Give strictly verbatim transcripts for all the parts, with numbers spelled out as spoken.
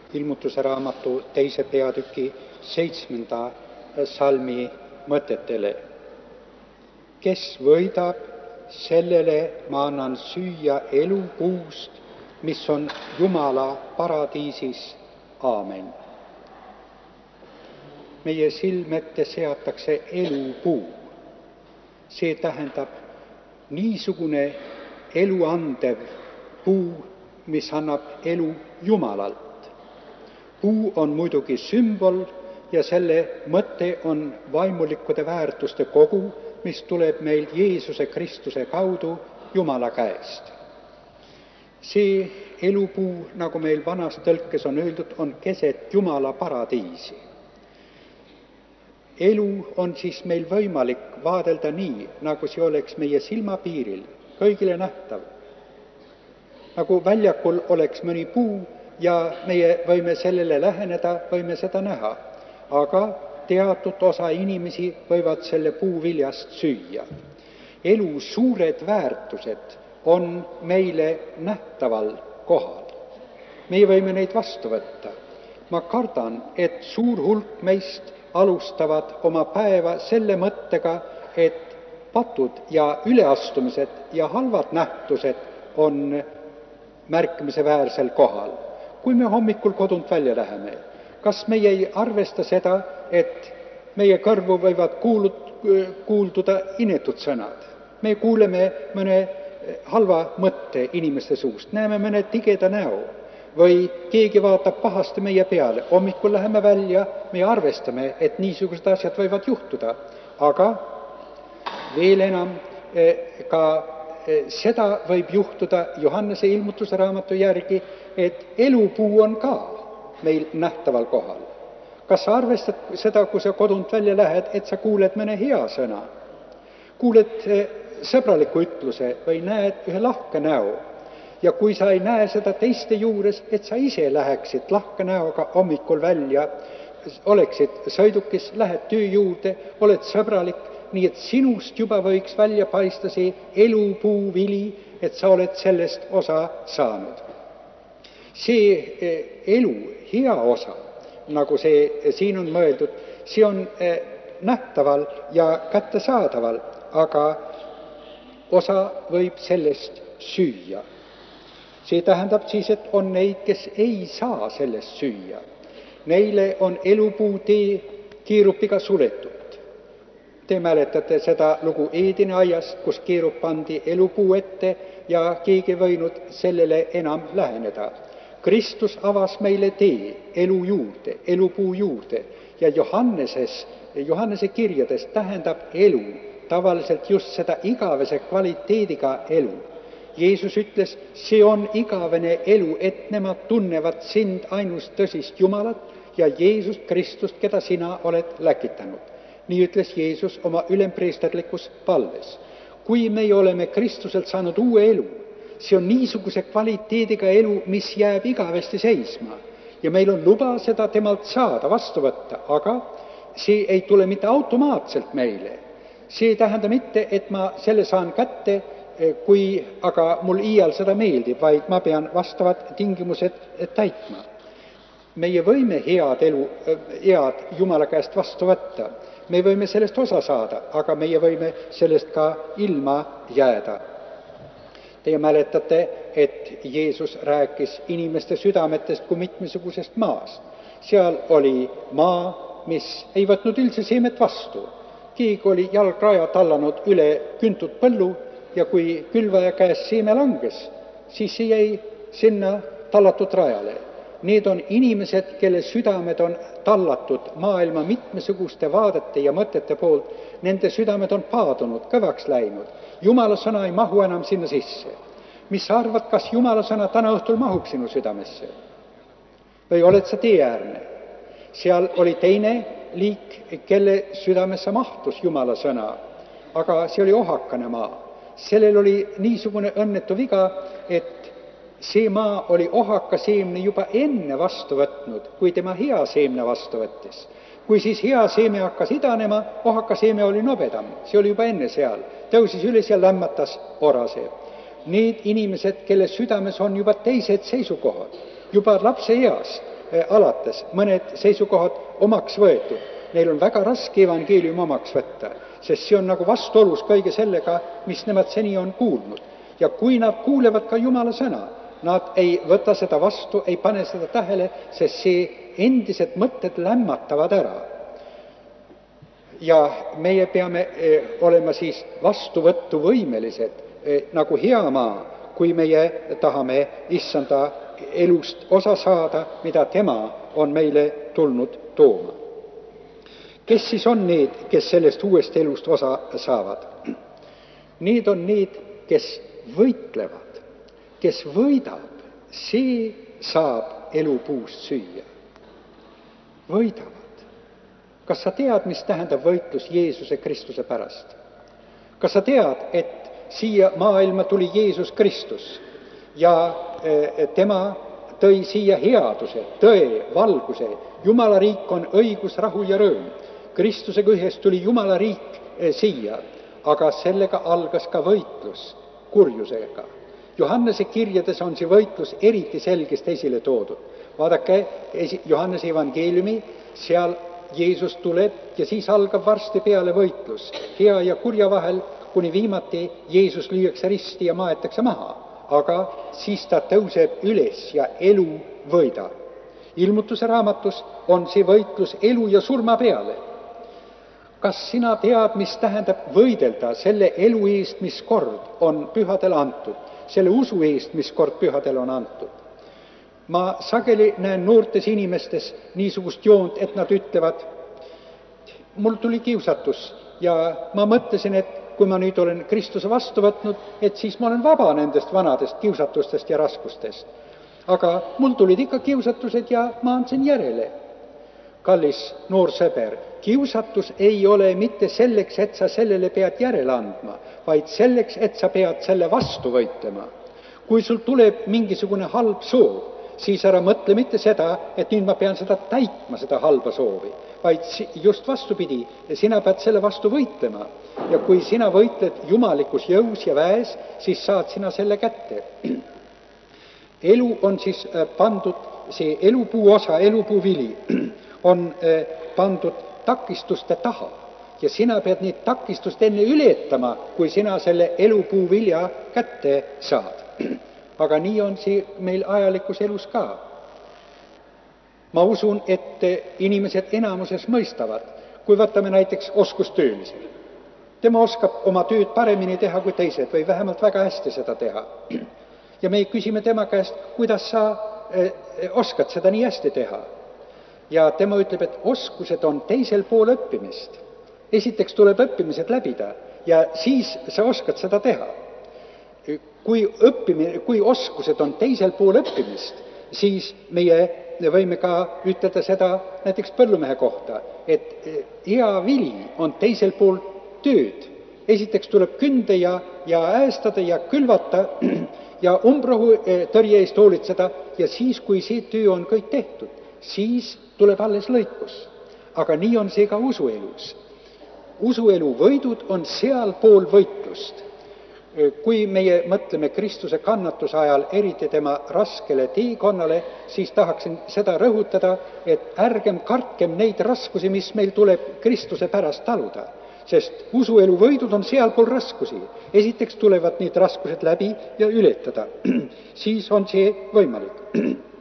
ilmutuse raamatu teise peatüki seitsmenda salmi mõtetele. Kes võidab, sellele ma annan süüa elupuust, mis on Jumala paradiisis. Aamen. Meie silmette seatakse elupuu. See tähendab niisugune eluandev puu, mis annab elu Jumalalt. Puu on muidugi sümbol ja selle mõte on vaimulikude väärtuste kogu, mis tuleb meil Jeesuse Kristuse kaudu Jumala käest. See elupuu, nagu meil vanas tõlkes on öeldud, on keset Jumala paradiisi. Elu on siis meil võimalik vaadelda nii, nagu see oleks meie silmapiiril, kõigile nähtav. Nagu väljakul oleks mõni puu ja meie võime sellele läheneda, võime seda näha. Aga teatud osa inimesi võivad selle puu viljast süüa. Elu suured väärtused on meile nähtaval kohal. Me võime neid vastu võtta. Ma kardan, et suur hulk meist alustavad oma päeva selle mõttega, et patud ja üleastumised ja halvad nähtused on märkimisväärsel kohal. Kui me hommikul kodunt välja läheme, kas meie ei arvesta seda, et meie kõrvu võivad kuulut, kuulduda inetud sõnad? Me kuuleme mõne halva mõtte inimeste suust, näeme mõne tigeda näo või keegi vaatab pahasti meie peale. Hommikul läheme välja, me arvestame, et niisugused asjad võivad juhtuda, aga veel enam ka seda võib juhtuda Johannese ilmutuse raamatu järgi, et elupuu on ka meil nähtaval kohal. Kas sa arvestad seda, kui sa kodunt välja lähed, et sa kuuled mõne hea sõna, kuuled sõbraliku ütluse või näed ühe lahke näo? Ja kui sa ei näe seda teiste juures, et sa ise läheksid lahke näoga hommikul välja, oleksid sõidukis, lähed töö juurde, oled sõbralik, nii et sinust juba võiks välja paista see elupuu vili, et sa oled sellest osa saanud. See elu hea osa, nagu see siin on mõeldud, see on nähtaval ja kättesaadaval, aga osa võib sellest süüa. See tähendab siis, et on neid, kes ei saa sellest süüa. Neile on elupuu tee kiirupiga suletud. Te mäletate seda lugu Eedini aiast, kus kiirup pandi elupuu ette ja keegi ei võinud sellele enam läheneda. Kristus avas meile tee elu juurde, elupuu juurde ja Johanneses, Johannese kirjades tähendab elu tavaliselt just seda igavese kvaliteediga elu. Jeesus ütles, see on igavene elu, et nemad tunnevad sind ainust tõsist Jumalat ja Jeesus Kristust, keda sina oled läkitanud. Nii ütles Jeesus oma ülempreesterlikus palves. Kui me oleme Kristuselt saanud uue elu, see on niisuguse kvaliteediga elu, mis jääb igavesti seisma. Ja meil on luba seda temalt saada, vastu võtta, aga see ei tule mitte automaatselt meile. See ei tähenda mitte, et ma selle saan kätte, kui aga mul iial seda meeldib, vaid ma pean vastavad tingimused täitma. Meie võime head elu, head Jumala käest vastu võtta. Me võime sellest osa saada, aga meie võime sellest ka ilma jääda. Teie mäletate, et Jeesus rääkis inimeste südametest kui mitmesugusest maast. Seal oli maa, mis ei võtnud üldse seemet vastu. Keegi oli jalgraja tallanud üle küntud põllu ja kui külvaja käest seeme langes, siis see jäi sinna tallatud rajale. Need on inimesed, kelle südamed on tallatud maailma mitmesuguste vaadete ja mõtete poolt. Nende südamed on paadunud, kõvaks läinud. Jumala sõna ei mahu enam sinna sisse. Mis sa arvad, kas Jumala sõna täna õhtul mahub sinu südamesse? Või oled sa teeäärne? Seal oli teine liik, kelle südamesse mahtus Jumala sõna, aga see oli ohakane maa. Sellel oli niisugune õnnetu viga, et see maa oli ohaka seemne juba enne vastu võtnud, kui tema hea seemne vastu võttis. Kui siis hea seeme hakkas idanema, ohaka seeme oli nobedam, see oli juba enne seal, tõusis üles ja lämmatas orase. Need inimesed, kelle südames on juba teised seisukohad, juba lapse eas, alates mõned seisukohad omaks võetud. Neil on väga raske evangeelium omaks võtta, sest see on nagu vastuolus kõige sellega, mis nemad seni on kuulnud. Ja kui nad kuulevad ka Jumala sõna, nad ei võta seda vastu, ei pane seda tähele, sest see endised mõtted lämmatavad ära. Ja meie peame olema siis vastuvõtuvõimelised, nagu hea maa, kui meie tahame issanda elust osa saada, mida tema on meile tulnud tooma. Kes siis on need, kes sellest uuest elust osa saavad? Need on need, kes võitlevad, kes võidab, see saab elupuust süüa. Võidavad. Kas sa tead, mis tähendab võitlus Jeesuse Kristuse pärast? Kas sa tead, et siia maailma tuli Jeesus Kristus ja tema tõi siia headuse, tõe, valguse. Jumala riik on õigus, rahu ja rõõm. Kristusega ühes tuli Jumala riik siia, aga sellega algas ka võitlus kurjusega. Johannese kirjades on see võitlus eriti selgesti esile toodud. Vaadake Johannese evangeeliumi, seal Jeesus tuleb ja siis algab varsti peale võitlus hea ja kurja vahel, kuni viimati Jeesus lüüakse risti ja maetakse maha. Aga siis ta tõuseb üles ja elu võidab. Ilmutuse raamatus on see võitlus elu ja surma peale. Kas sina tead, mis tähendab võidelda selle elu eest, mis kord on pühadele antud, selle usu eest, mis kord pühadele on antud? Ma sageli näen noortes inimestes niisugust joont, et nad ütlevad, mul tuli kiusatus ja ma mõtlesin, et kui ma nüüd olen Kristuse vastu võtnud, et siis ma olen vaba nendest vanadest kiusatustest ja raskustest. Aga mul tulid ikka kiusatused ja ma andsin järele. Kallis noor sõber, kiusatus ei ole mitte selleks, et sa sellele pead järele andma, vaid selleks, et sa pead selle vastu võitlema. Kui sul tuleb mingisugune halb soov, siis ära mõtle mitte seda, et nüüd ma pean seda täitma, seda halba soovi, vaid just vastupidi, sina pead selle vastu võitlema. Ja kui sina võitled jumalikus jõus ja väes, siis saad sina selle kätte. Elu on siis pandud, see elupuu osa, elupuu vili, on pandud takistuste taha. Ja sina pead neid takistust enne ületama, kui sina selle elupuu vilja kätte saad. Aga nii on see meil ajalikus elus ka. Ma usun, et inimesed enamuses mõistavad, kui võtame näiteks oskustöölisel. Tema oskab oma tööd paremini teha kui teised või vähemalt väga hästi seda teha. Ja me küsime tema käest, kuidas sa oskad seda nii hästi teha. Ja tema ütleb, et oskused on teisel pool õppimist. Esiteks tuleb õppimised läbida ja siis sa oskad seda teha. Kui, õppimine, kui oskused on teisel pool õppimist, siis meie võime ka ütelda seda näiteks põllumehe kohta, et hea vili on teisel pool tööd. Esiteks tuleb künde ja, ja äästada ja külvata ja umbrohu tõrje eest hoolitseda ja siis, kui see töö on kõik tehtud, siis tuleb alles lõikus. Aga nii on see ka usuelus. Usuelu võidud on seal pool võitlust. Kui meie mõtleme Kristuse kannatuse ajal, eriti tema raskele teekonnale, siis tahaksin seda rõhutada, et ärgem kartkem neid raskusi, mis meil tuleb Kristuse pärast taluda. Sest usuelu võidud on seal pool raskusi. Esiteks tulevad need raskused läbi ja ületada. Siis on see võimalik.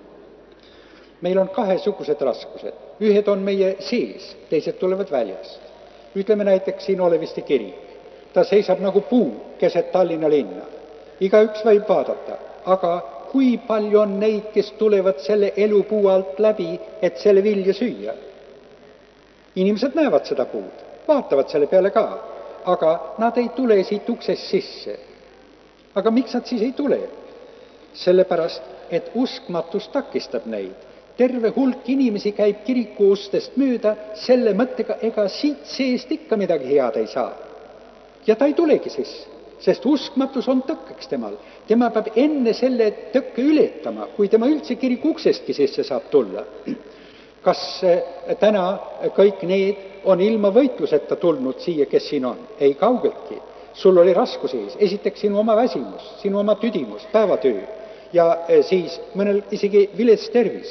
Meil on kahesugused raskused. Ühed on meie sees, teised tulevad väljast. Ütleme näiteks siin Oleviste kirik. Ta seisab nagu puu keset Tallinna linna. Igaüks võib vaadata, aga kui palju on neid, kes tulevad selle elupuu alt läbi, et selle vilja süüa? Inimesed näevad seda puud, vaatavad selle peale ka, aga nad ei tule siit uksest sisse. Aga miks nad siis ei tule? Sellepärast, et uskmatus takistab neid. Terve hulk inimesi käib kiriku ustest mööda selle mõttega, ega siit seest ikka midagi head ei saa. Ja ta ei tulegi sisse, sest uskmatus on tõkkeks temal. Tema peab enne selle tõkke ületama, kui tema üldse kiriku uksestki sisse saab tulla. Kas täna kõik need on ilma võitluseta tulnud siia, kes siin on? Ei kaugeltki. Sul oli raskus ees. Esiteks sinu oma väsimus, sinu oma tüdimus, päevatöö ja siis mõnel isegi vilets tervis.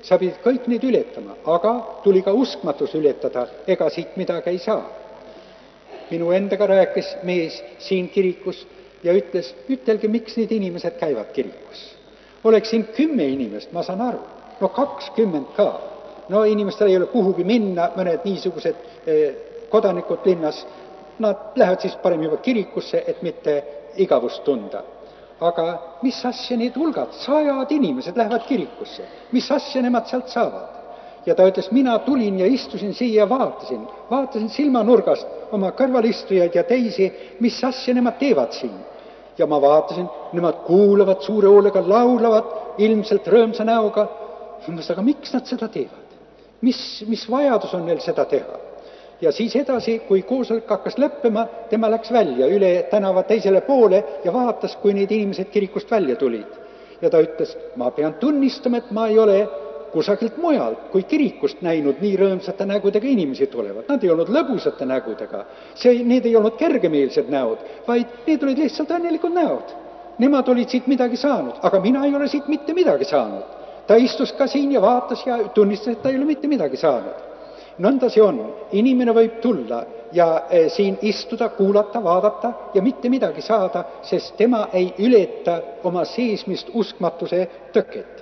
sa pidid kõik need ületama, aga tuli ka uskmatus ületada, ega siit midagi ei saa. Minu endaga rääkis mees siin kirikus ja ütles, ütelge, miks need inimesed käivad kirikus. Oleks siin kümme inimest, ma saan aru, no kakskümmend ka. No inimestel ei ole kuhugi minna, mõned niisugused eh, kodanikud linnas, nad lähevad siis parem juba kirikusse, et mitte igavust tunda. Aga mis asja need hulgad, sajad inimesed lähevad kirikusse, mis asja nemad sealt saavad? Ja ta ütles, mina tulin ja istusin siia ja vaatasin, vaatasin silmanurgast oma kõrvalistujaid ja teisi, mis asja nemad teevad siin. Ja ma vaatasin, nemad kuulavad suure hoolega, laulavad ilmselt rõõmsa näoga. Aga miks nad seda teevad? Mis, mis vajadus on neil seda teha? Ja siis edasi, kui koosolek hakkas lõppema, tema läks välja üle tänava teisele poole ja vaatas, kui need inimesed kirikust välja tulid. Ja ta ütles, ma pean tunnistama, et ma ei ole kusagilt mujalt kui kirikust näinud nii rõõmsate nägudega inimesi tulevad. Nad ei olnud lõbusate nägudega. See, need ei olnud kergemeelsed näod, vaid need olid lihtsalt õnnelikud näod. Nemad olid siit midagi saanud, aga mina ei ole siit mitte midagi saanud. Ta istus ka siin ja vaatas ja tunnistas, et ta ei ole mitte midagi saanud. Nõnda see on. Inimene võib tulla ja e, siin istuda, kuulata, vaadata ja mitte midagi saada, sest tema ei ületa oma seesmist uskmatuse tõket.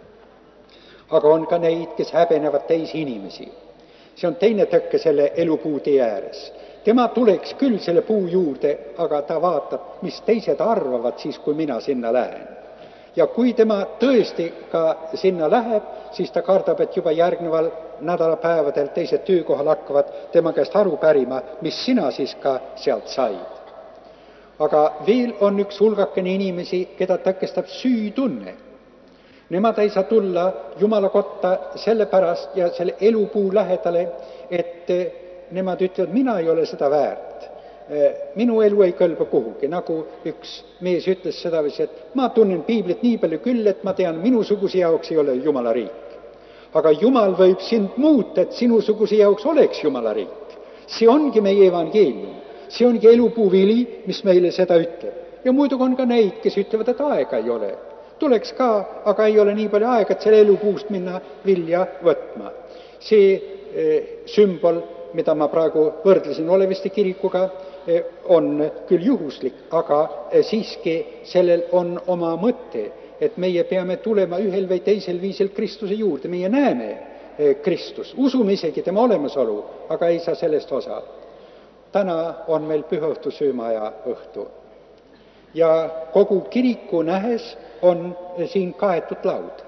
Aga on ka neid, kes häbenevad teisi inimesi. See on teine tõkke selle elupuu tee ääres. Tema tuleks küll selle puu juurde, aga ta vaatab, mis teised arvavad siis, kui mina sinna lähen. Ja kui tema tõesti ka sinna läheb, siis ta kardab, et juba järgneval nädalapäevadel teised töökohal hakkavad tema käest aru pärima, mis sina siis ka sealt said. Aga veel on üks hulgakene inimesi, keda tõkestab süütunne. Nemad ei saa tulla Jumala kotta sellepärast ja selle elupuu lähedale, et nemad ütlevad, mina ei ole seda väärt. Minu elu ei kõlba kuhugi, nagu üks mees ütles seda, et ma tunnen piiblit nii palju küll, et ma tean, minusuguse jaoks ei ole Jumala riik. Aga Jumal võib sind muuta, et sinusuguse jaoks oleks Jumala riik. See ongi meie evangeelium. See ongi elupuu vili, mis meile seda ütleb. Ja muidugi on ka neid, kes ütlevad, et aega ei ole. Tuleks ka, aga ei ole nii palju aega, et selle elupuust minna vilja võtma. See eh, sümbol, mida ma praegu võrdlesin Oleviste kirikuga, eh, on küll juhuslik, aga eh, siiski sellel on oma mõte, et meie peame tulema ühel või teisel viisil Kristuse juurde. Meie näeme eh, Kristust, usume isegi tema olemasolu, aga ei saa sellest osa. Täna on meil pühaõhtu söömaja õhtu. Ja kogu kiriku nähes on siin kaetud laud.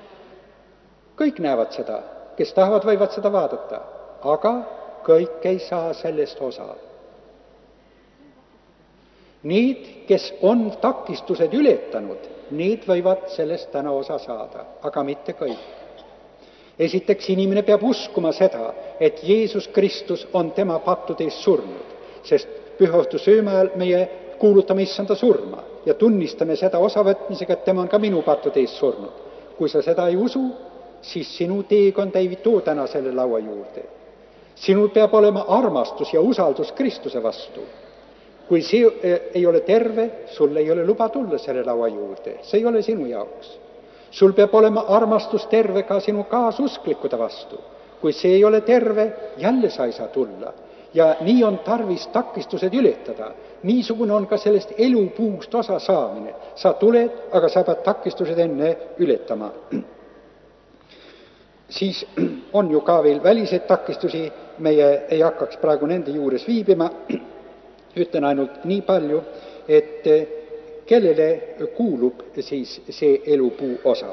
Kõik näevad seda, kes tahavad, võivad seda vaadata, aga kõik ei saa sellest osa. Need, kes on takistused ületanud, need võivad sellest täna osa saada, aga mitte kõik. Esiteks, inimene peab uskuma seda, et Jeesus Kristus on tema pattude eest surnud, sest pühaõhtu söömajal meie kuulutame issanda surma ja tunnistame seda osavõtmisega, et tema on ka minu pattude eest surnud. Kui sa seda ei usu, siis sinu teekond ei too täna selle laua juurde. Sinul peab olema armastus ja usaldus Kristuse vastu. Kui see ei ole terve, sul ei ole luba tulla selle laua juurde. See ei ole sinu jaoks. Sul peab olema armastus terve ka sinu kaasusklikkude vastu. Kui see ei ole terve, jälle sa ei saa tulla. Ja nii on tarvis takistused ületada. Niisugune on ka sellest elupuust osa saamine. Sa tuled, aga sa pead takistused enne ületama. Siis on ju ka veel väliseid takistusi, meie ei hakkaks praegu nende juures viibima. Ütlen ainult nii palju, et kellele kuulub siis see elupuu osa.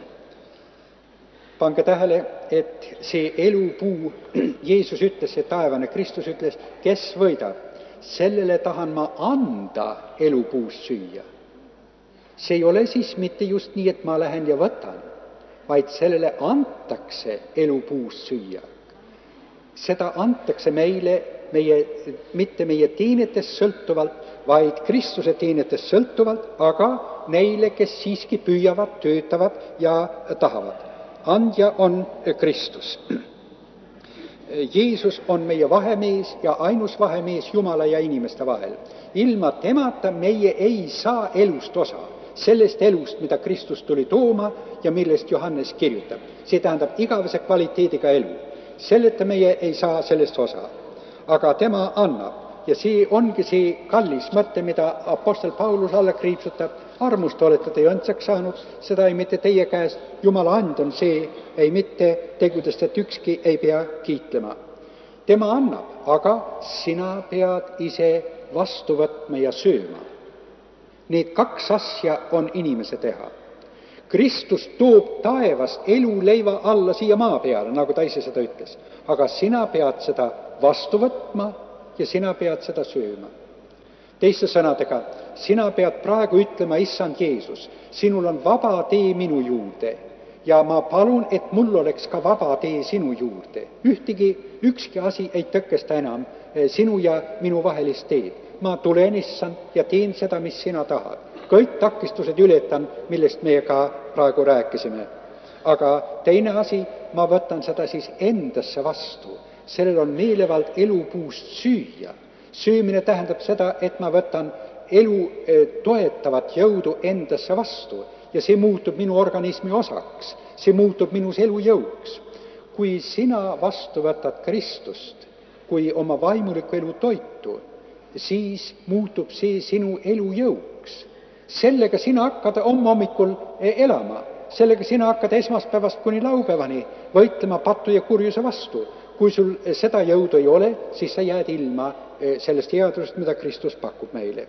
Pange tähele, et see elupuu, Jeesus ütles, see taevane Kristus ütles, kes võidab, sellele tahan ma anda elupuust süüa. See ei ole siis mitte just nii, et ma lähen ja võtan, vaid sellele antakse elupuust süüa. Seda antakse meile, meie, mitte meie teenetest sõltuvalt, vaid Kristuse teenetest sõltuvalt, aga neile, kes siiski püüavad, töötavad ja tahavad. Andja on Kristus. Jeesus on meie vahemees ja ainus vahemees Jumala ja inimeste vahel. Ilma temata meie ei saa elust osa. sellest elust, mida Kristus tuli tooma ja millest Johannes kirjutab. See tähendab igavese kvaliteediga elu. Selleta meie ei saa sellest osa. Aga tema annab. Ja see ongi see kallis mõte, mida apostel Paulus alla kriipsutab. Armust olete te õndsaks saanud, seda ei mitte teie käest. Jumala and on see, ei mitte tegudest, et ükski ei pea kiitlema. Tema annab, aga sina pead ise vastu võtma ja sööma. Need kaks asja on inimese teha. Kristus toob taevast eluleiva alla siia maa peale, nagu ta ise seda ütles. Aga sina pead seda vastu võtma ja sina pead seda sööma. Teiste sõnadega, sina pead praegu ütlema, issand Jeesus, sinul on vaba tee minu juurde ja ma palun, et mul oleks ka vaba tee sinu juurde. Ühtegi, ükski asi ei tõkesta enam sinu ja minu vahelist teed. Ma tulen, issand, ja teen seda, mis sina tahad. Kõik takistused ületan, millest meie ka praegu rääkisime. Aga teine asi, ma võtan seda siis endasse vastu. Sellel on meelevald elupuust süüa. Söömine tähendab seda, et ma võtan elu toetavat jõudu endasse vastu ja see muutub minu organismi osaks. See muutub minus elujõuks. Kui sina vastu võtad Kristust kui oma vaimuliku elu toitu, siis muutub see sinu elujõuks. Sellega sina hakkad hommikul elama. Sellega sina hakkad esmaspäevast kuni laupäevani võitlema patu ja kurjuse vastu. Kui sul seda jõudu ei ole, siis sa jääd ilma sellest headusest, mida Kristus pakub meile.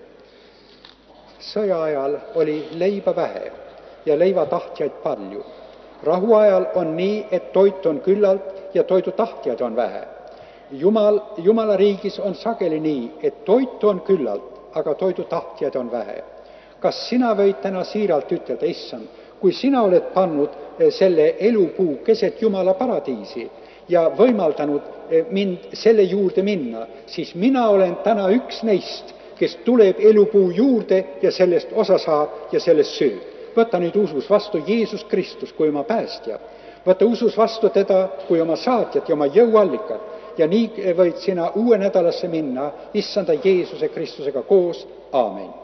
Sõja ajal oli leiba vähe ja leivatahtjaid palju. Rahu ajal on nii, et toit on küllalt ja toidutahtjaid on vähe. Jumal, Jumala riigis on sageli nii, et toit on küllalt, aga toidutahtjaid on vähe. Kas sina võid täna siiralt ütelda, issand, kui sina oled pannud selle elupuu keset Jumala paradiisi ja võimaldanud mind selle juurde minna, siis mina olen täna üks neist, kes tuleb elupuu juurde ja sellest osa saab ja sellest sööb. Võta nüüd usus vastu Jeesus Kristus kui oma päästja. Võta usus vastu teda kui oma saatjat ja oma jõuallikat ja nii võid sina uue nädalasse minna issanda Jeesuse Kristusega koos. Aamen.